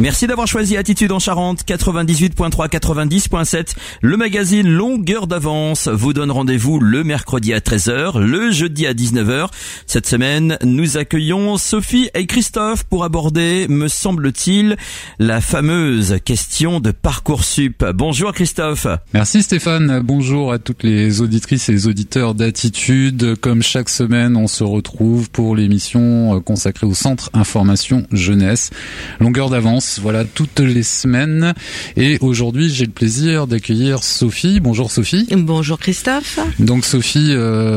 Merci d'avoir choisi Attitude en Charente, 98.3, 90.7. Le magazine Longueur d'avance vous donne rendez-vous le mercredi à 13h, le jeudi à 19h. Cette semaine, nous accueillons Sophie et Christophe pour aborder, me semble-t-il, la fameuse question de Parcoursup. Bonjour Christophe. Merci Stéphane, bonjour à toutes les auditrices et les auditeurs d'Attitude. Comme chaque semaine, on se retrouve pour l'émission consacrée au Centre Information Jeunesse. Longueur d'avance, voilà, toutes les semaines. Et aujourd'hui, j'ai le plaisir d'accueillir Sophie. Bonjour Sophie. Bonjour Christophe. Donc Sophie,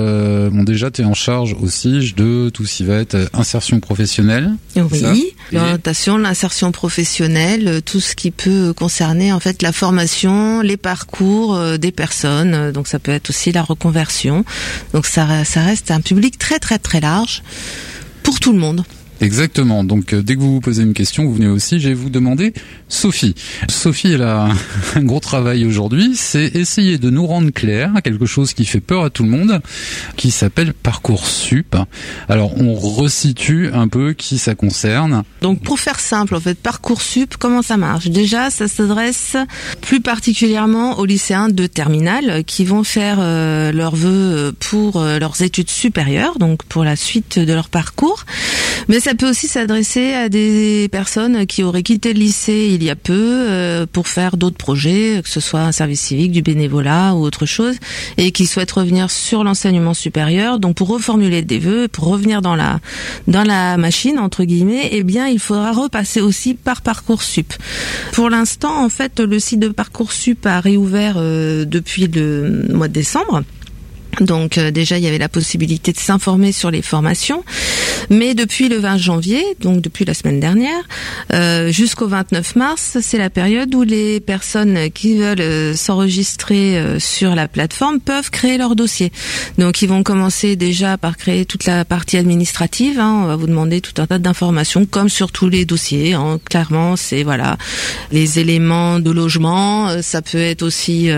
déjà tu es en charge aussi de tout ce qui va être insertion professionnelle. Oui, l'orientation, l'insertion professionnelle, tout ce qui peut concerner en fait la formation, les parcours des personnes. Donc ça peut être aussi la reconversion. Donc ça reste un public très très très large pour tout le monde. Exactement. Donc, dès que vous vous posez une question, vous venez aussi, je vais vous demander Sophie. Sophie, elle a un gros travail aujourd'hui, c'est essayer de nous rendre clair à quelque chose qui fait peur à tout le monde, qui s'appelle Parcoursup. Alors, on resitue un peu qui ça concerne. Donc, pour faire simple, en fait, Parcoursup, comment ça marche? Déjà, ça s'adresse plus particulièrement aux lycéens de terminale qui vont faire leurs vœux pour leurs études supérieures, donc pour la suite de leur parcours. Mais ça peut aussi s'adresser à des personnes qui auraient quitté le lycée il y a peu pour faire d'autres projets, que ce soit un service civique, du bénévolat ou autre chose, et qui souhaitent revenir sur l'enseignement supérieur. Donc pour reformuler des vœux, pour revenir dans la machine entre guillemets, eh bien il faudra repasser aussi par Parcoursup. Pour l'instant, en fait, le site de Parcoursup a réouvert depuis le mois de décembre. Donc déjà il y avait la possibilité de s'informer sur les formations, mais depuis le 20 janvier, donc depuis la semaine dernière, jusqu'au 29 mars, c'est la période où les personnes qui veulent s'enregistrer sur la plateforme peuvent créer leur dossier. Donc ils vont commencer déjà par créer toute la partie administrative, on va vous demander tout un tas d'informations comme sur tous les dossiers, clairement c'est les éléments de logement, ça peut être aussi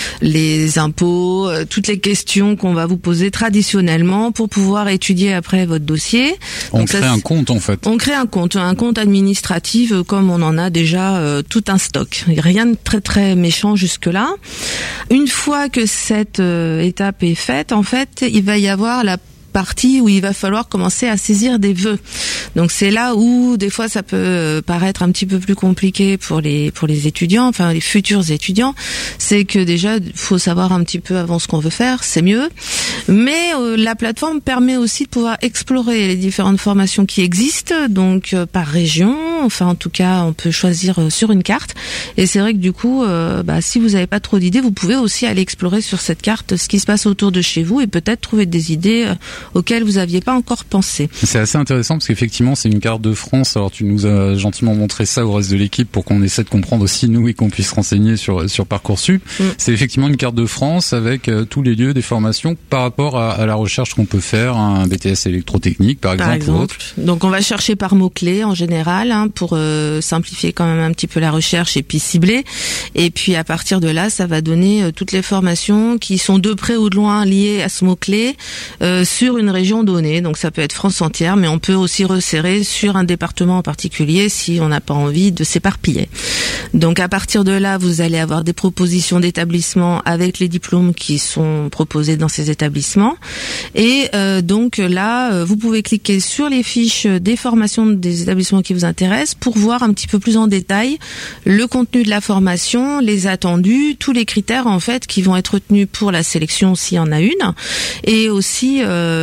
les impôts, toutes les questions qu'on va vous poser traditionnellement pour pouvoir étudier après votre dossier. On crée un compte en fait. On crée un compte administratif comme on en a déjà tout un stock. Rien de très très méchant jusque-là. Une fois que cette étape est faite, en fait, il va y avoir la partie où il va falloir commencer à saisir des vœux. Donc c'est là où des fois ça peut paraître un petit peu plus compliqué pour les étudiants, enfin les futurs étudiants, c'est que déjà il faut savoir un petit peu avant ce qu'on veut faire, c'est mieux. Mais la plateforme permet aussi de pouvoir explorer les différentes formations qui existent, donc par région, enfin en tout cas on peut choisir sur une carte. Et c'est vrai que du coup, si vous n'avez pas trop d'idées, vous pouvez aussi aller explorer sur cette carte ce qui se passe autour de chez vous et peut-être trouver des idées auxquelles vous n'aviez pas encore pensé. C'est assez intéressant parce qu'effectivement c'est une carte de France. Alors tu nous as gentiment montré ça au reste de l'équipe pour qu'on essaie de comprendre aussi nous et qu'on puisse renseigner sur Parcoursup. C'est effectivement une carte de France avec tous les lieux des formations par rapport à la recherche qu'on peut faire, un BTS électrotechnique par exemple. Ou autre. Donc on va chercher par mots-clés en général pour simplifier quand même un petit peu la recherche et puis cibler. Et puis à partir de là, ça va donner toutes les formations qui sont de près ou de loin liées à ce mot-clé sur une région donnée. Donc ça peut être France entière, mais on peut aussi resserrer sur un département en particulier si on n'a pas envie de s'éparpiller. Donc à partir de là, vous allez avoir des propositions d'établissements avec les diplômes qui sont proposés dans ces établissements. Et donc là, vous pouvez cliquer sur les fiches des formations des établissements qui vous intéressent pour voir un petit peu plus en détail le contenu de la formation, les attendus, tous les critères en fait qui vont être retenus pour la sélection s'il y en a une, et aussi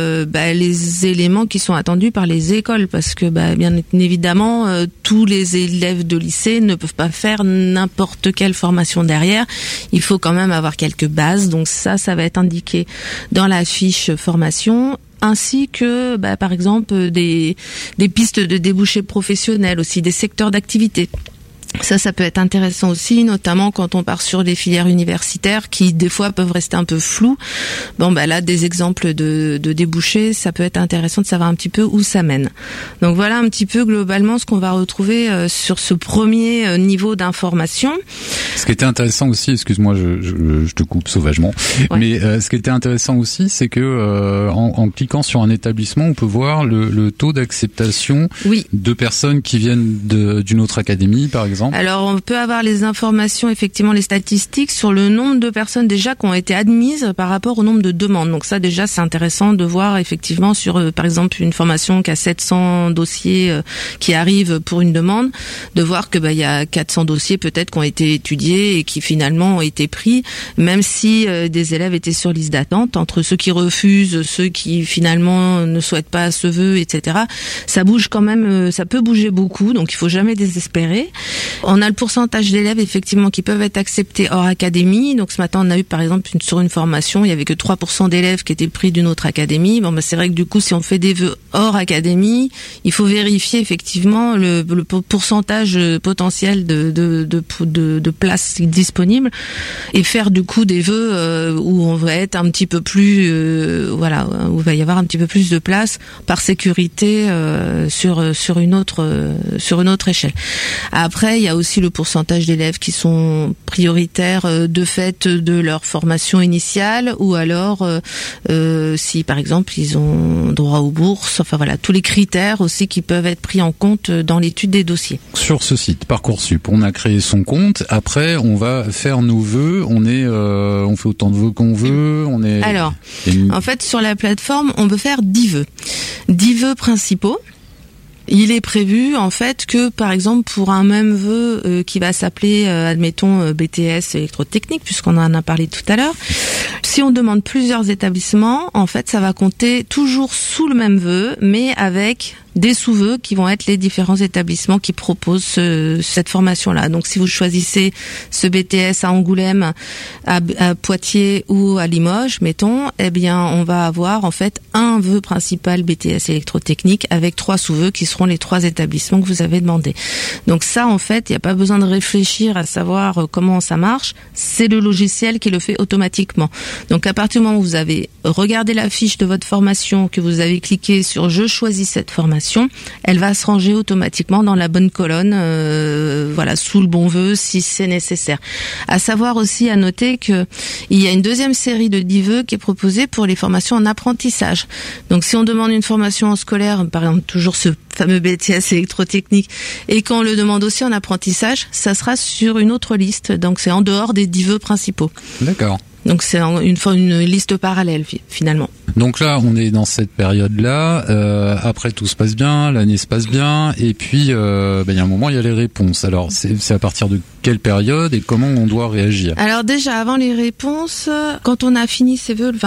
les éléments qui sont attendus par les écoles, parce que bien évidemment tous les élèves de lycée ne peuvent pas faire n'importe quelle formation derrière. Il faut quand même avoir quelques bases, donc ça va être indiqué dans la fiche formation, ainsi que par exemple des pistes de débouchés professionnels, aussi des secteurs d'activité. Ça peut être intéressant aussi, notamment quand on part sur des filières universitaires qui des fois peuvent rester un peu floues. Là, des exemples de débouchés, ça peut être intéressant de savoir un petit peu où ça mène. Donc voilà un petit peu globalement ce qu'on va retrouver sur ce premier niveau d'information. Ce qui était intéressant aussi, excuse-moi, je te coupe sauvagement, ouais. Mais ce qui était intéressant aussi, c'est que en cliquant sur un établissement, on peut voir le taux d'acceptation de personnes qui viennent d'une autre académie, par exemple. Alors, on peut avoir les informations, effectivement, les statistiques sur le nombre de personnes déjà qui ont été admises par rapport au nombre de demandes. Donc ça, déjà, c'est intéressant de voir effectivement sur, par exemple, une formation qui a 700 dossiers qui arrivent pour une demande, de voir que il y a 400 dossiers peut-être qui ont été étudiés et qui finalement ont été pris, même si des élèves étaient sur liste d'attente. Entre ceux qui refusent, ceux qui finalement ne souhaitent pas ce vœu, etc. Ça bouge quand même, ça peut bouger beaucoup, donc il faut jamais désespérer. On a le pourcentage d'élèves effectivement qui peuvent être acceptés hors académie. Donc ce matin on a eu par exemple sur une formation, il y avait que 3% d'élèves qui étaient pris d'une autre académie. C'est vrai que du coup si on fait des vœux hors académie, il faut vérifier effectivement le pourcentage potentiel de places disponibles et faire du coup des vœux où on va être un petit peu plus où il va y avoir un petit peu plus de place par sécurité sur une autre échelle. Après, il y a aussi le pourcentage d'élèves qui sont prioritaires de fait de leur formation initiale ou alors si par exemple ils ont droit aux bourses, tous les critères aussi qui peuvent être pris en compte dans l'étude des dossiers. Sur ce site Parcoursup, on a créé son compte, après on va faire nos vœux, on fait autant de vœux qu'on veut, Alors, en fait sur la plateforme, on peut faire 10 vœux. 10 vœux principaux. Il est prévu en fait que par exemple pour un même vœu qui va s'appeler admettons BTS électrotechnique puisqu'on en a parlé tout à l'heure, si on demande plusieurs établissements, en fait ça va compter toujours sous le même vœu mais avec des sous-vœux qui vont être les différents établissements qui proposent cette formation-là. Donc si vous choisissez ce BTS à Angoulême, à Poitiers ou à Limoges, mettons, on va avoir en fait un vœu principal BTS électrotechnique avec 3 sous-vœux qui seront les 3 établissements que vous avez demandé. Donc ça, en fait, il n'y a pas besoin de réfléchir à savoir comment ça marche. C'est le logiciel qui le fait automatiquement. Donc à partir du moment où vous avez regardé la fiche de votre formation, que vous avez cliqué sur « Je choisis cette formation », elle va se ranger automatiquement dans la bonne colonne, sous le bon vœu si c'est nécessaire. À savoir aussi, à noter que il y a une deuxième série de 10 vœux qui est proposée pour les formations en apprentissage. Donc si on demande une formation en scolaire, par exemple toujours ce fameux BTS électrotechnique, et qu'on le demande aussi en apprentissage, ça sera sur une autre liste. Donc c'est en dehors des 10 vœux principaux. D'accord. Donc c'est une liste parallèle finalement. Donc là, on est dans cette période-là. Après, tout se passe bien, l'année se passe bien, et puis il y a un moment, il y a les réponses. Alors, c'est à partir de quelle période et comment on doit réagir? Alors déjà, avant les réponses, quand on a fini ses vœux le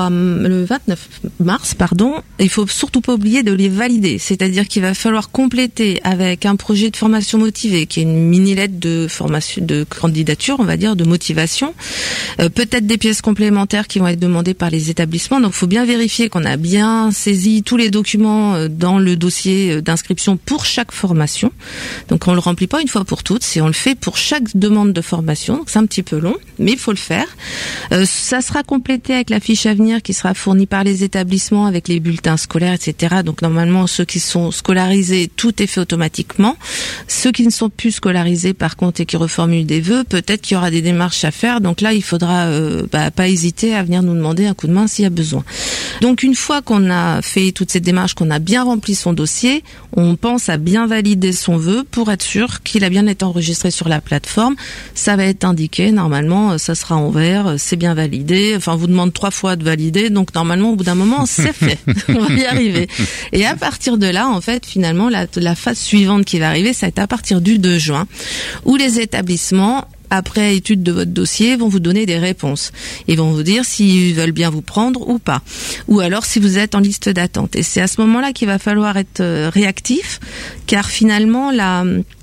29 mars, il faut surtout pas oublier de les valider. C'est-à-dire qu'il va falloir compléter avec un projet de formation motivée, qui est une mini-lettre de formation, de candidature, on va dire, de motivation. Peut-être des pièces complémentaires qui vont être demandées par les établissements. Donc, il faut bien vérifier qu'on a bien saisi tous les documents dans le dossier d'inscription pour chaque formation. Donc, on le remplit pas une fois pour toutes, on le fait pour chaque demande de formation. Donc, c'est un petit peu long, mais il faut le faire. Ça sera complété avec la fiche à venir qui sera fournie par les établissements avec les bulletins scolaires, etc. Donc, normalement, ceux qui sont scolarisés, tout est fait automatiquement. Ceux qui ne sont plus scolarisés, par contre, et qui reformulent des vœux, peut-être qu'il y aura des démarches à faire. Donc là, il faudra pas hésiter à venir nous demander un coup de main s'il y a besoin. Donc une fois qu'on a fait toute cette démarche, qu'on a bien rempli son dossier, on pense à bien valider son vœu pour être sûr qu'il a bien été enregistré sur la plateforme. Ça va être indiqué, normalement, ça sera en vert, c'est bien validé. Enfin, on vous demande 3 fois de valider, donc normalement, au bout d'un moment, c'est fait. On va y arriver. Et à partir de là, en fait, finalement, la phase suivante qui va arriver, ça va être à partir du 2 juin, où les établissements, après étude de votre dossier, vont vous donner des réponses. Ils vont vous dire s'ils veulent bien vous prendre ou pas. Ou alors si vous êtes en liste d'attente. Et c'est à ce moment-là qu'il va falloir être réactif, car finalement,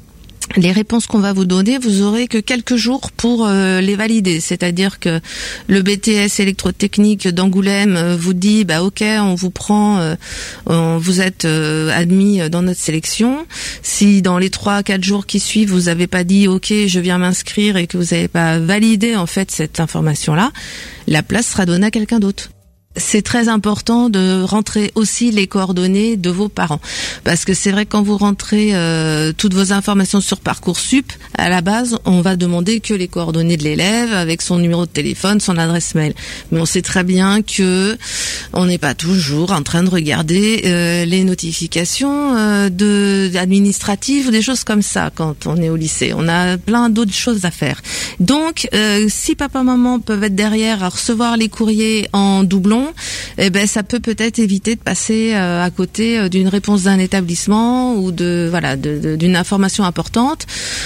les réponses qu'on va vous donner, vous aurez que quelques jours pour les valider. C'est-à-dire que le BTS électrotechnique d'Angoulême vous dit ok, on vous prend, vous êtes admis dans notre sélection. Si dans les 3-4 jours qui suivent vous n'avez pas dit ok, je viens m'inscrire et que vous n'avez pas validé en fait cette information-là, la place sera donnée à quelqu'un d'autre. C'est très important de rentrer aussi les coordonnées de vos parents, parce que c'est vrai que quand vous rentrez toutes vos informations sur Parcoursup, à la base on va demander que les coordonnées de l'élève avec son numéro de téléphone, son adresse mail, mais on sait très bien que on n'est pas toujours en train de regarder les notifications administratives ou des choses comme ça quand on est au lycée. On a plein d'autres choses à faire. Donc si papa maman peuvent être derrière à recevoir les courriers en doublon, ça peut-être éviter de passer à côté d'une réponse d'un établissement ou d'une information importante,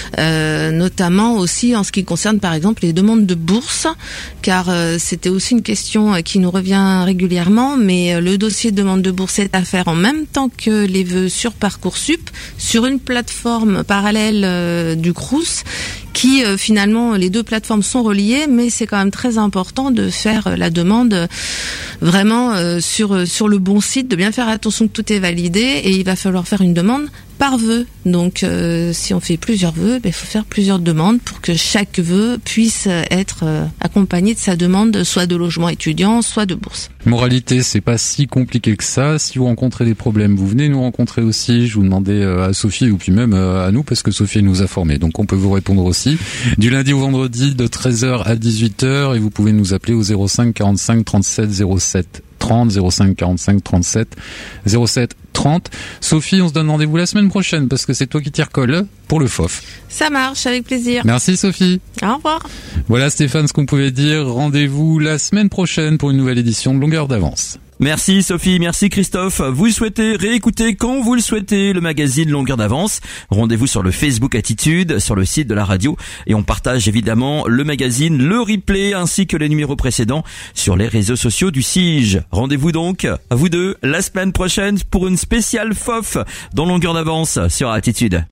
notamment aussi en ce qui concerne par exemple les demandes de bourse, car c'était aussi une question qui nous revient régulièrement, mais le dossier de demande de bourse est à faire en même temps que les vœux sur Parcoursup, sur une plateforme parallèle du Crous, qui finalement les deux plateformes sont reliées, mais c'est quand même très important de faire la demande vraiment sur le bon site, de bien faire attention que tout est validé, et il va falloir faire une demande par vœu. Donc si on fait plusieurs vœux, il faut faire plusieurs demandes pour que chaque vœu puisse être accompagné de sa demande, soit de logement étudiant, soit de bourse. Moralité, c'est pas si compliqué que ça. Si vous rencontrez des problèmes, vous venez nous rencontrer aussi. Je vous demandais à Sophie, ou puis même à nous, parce que Sophie nous a formés, donc on peut vous répondre aussi. Du lundi au vendredi de 13h à 18h, et vous pouvez nous appeler au 05 45 37 07 30, 05 45 37 07 30. Sophie, on se donne rendez-vous la semaine prochaine parce que c'est toi qui t'y recolle pour le FOF. Ça marche, avec plaisir. Merci Sophie. Au revoir. Voilà Stéphane, ce qu'on pouvait dire. Rendez-vous la semaine prochaine pour une nouvelle édition de Longueur d'avance. Merci Sophie, merci Christophe. Vous souhaitez réécouter quand vous le souhaitez le magazine Longueur d'avance. Rendez-vous sur le Facebook Attitude, sur le site de la radio, et on partage évidemment le magazine, le replay ainsi que les numéros précédents sur les réseaux sociaux du SIGE. Rendez-vous donc à vous deux la semaine prochaine pour une spéciale FOF dans Longueur d'avance sur Attitude.